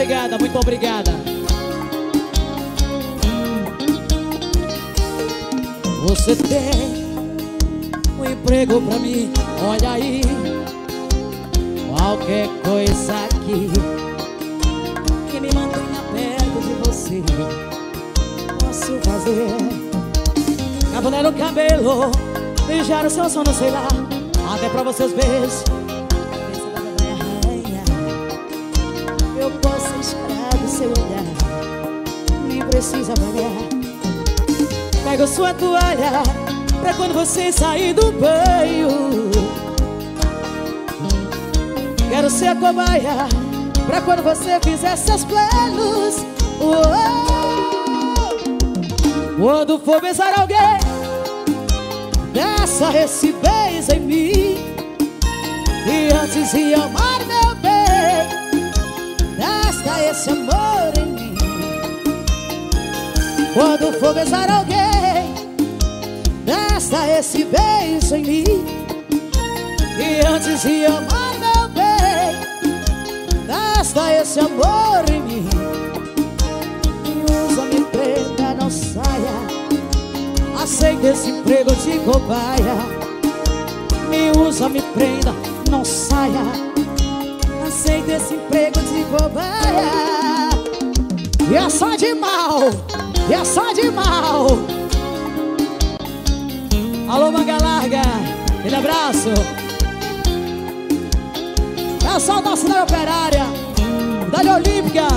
obrigada, muito obrigada. Você tem um emprego pra mim, olha aí. Qualquer coisa aqui que me mantenha perto de você, posso fazer. Cafuné no cabelo, beijar o seu sono, sei lá, até pra vocês beijos. Eu posso esperar do seu olhar, nem precisa pagar. Pego sua toalha pra quando você sair do banho. Quero ser a cobaia pra quando você fizer seus planos. Quando for besar alguém, desça esse beijo em mim. E antes de amar meu bem, desça esse amor em mim. Quando for besar alguém, desça esse beijo em mim. E antes de amar meu bem, desça esse amor em mim. Me usa, me prenda, não saia. Aceita esse emprego de cobaia. Me usa, me prenda, não saia. Aceita esse emprego de cobaia. E é só de mal, e é só de mal. Alô, manga larga, aquele abraço. É só da cidade operária, cidade olímpica.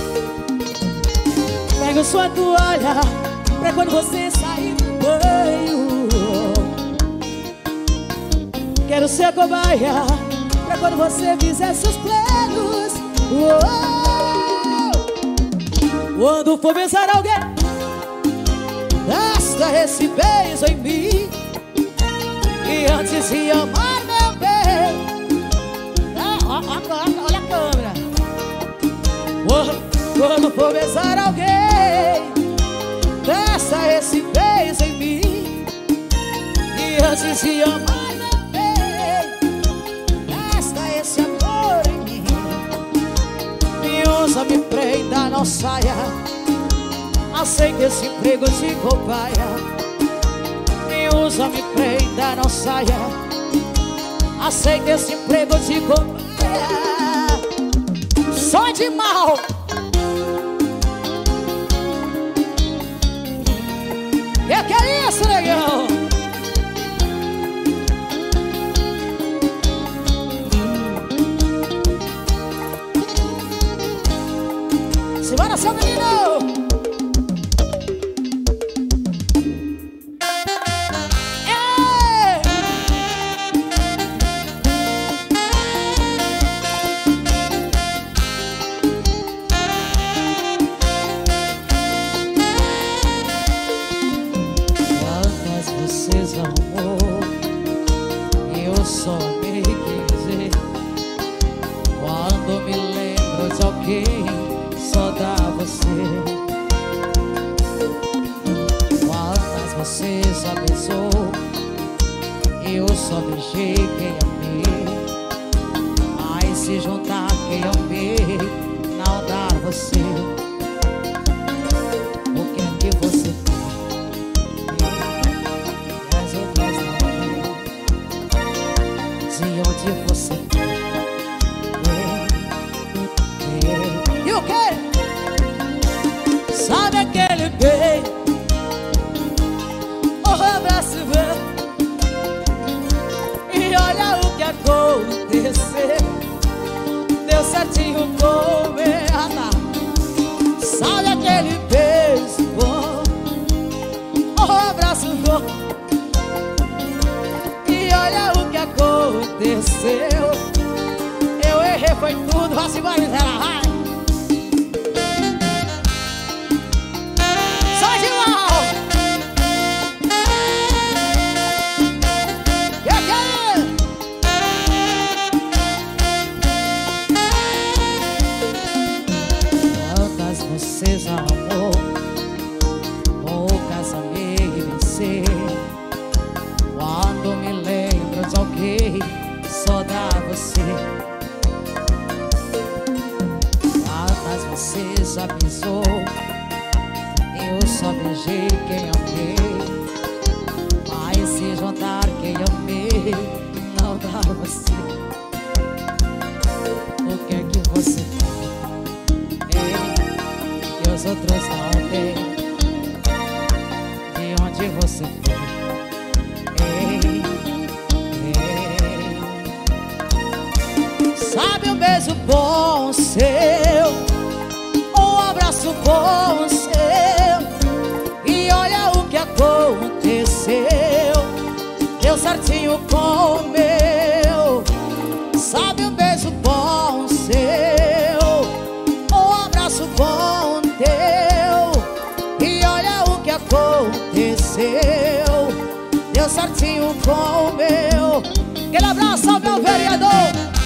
Pega sua toalha pra quando você sair do banho. Quero ser a cobaia pra quando você fizer seus planos. Quando for besar alguém, desça esse beijo em mim. E antes de amar meu bem, olha a câmera. Quando for besar alguém, desça esse beijo em mim. E antes de amar meu bem, desça esse amor em mim. Me usa, me prenda, não saia. Aceita esse emprego de cobaia. Me usa, me prenda, não saia. Aceita esse emprego de cobaia. Só de mal. Que é isso, negão? Simbora, seu menino! Eu só me dizer, quando me lembro de alguém, só dá você. Quantas você já beijou, eu só beijei quem amei. Mas se juntar quem amei, não dá você. O que é que você de onde você vem? E o quê? Sabe aquele beijo, o abraço vem. E olha o que aconteceu, deu certinho com errada. Sabe aquele beijo bom, o abraço bom. Aconteceu, eu errei, foi tudo, vai se embora, vai. Só de mal. Que é? Quantas você já amou, poucas amei vencer. Quando me lembro de alguém, só dá você. hoje quem amei vai se juntar quem amei. Não dá você. O que é que você tem que os outros não têm? De onde você vem? Sabe um beijo bom seu, um abraço bom seu, e olha o que aconteceu. Deu certinho com o meu. Sabe um beijo bom seu, um abraço bom teu, e olha o que aconteceu. Deu certinho com o meu. Aquele abraço ao meu vereador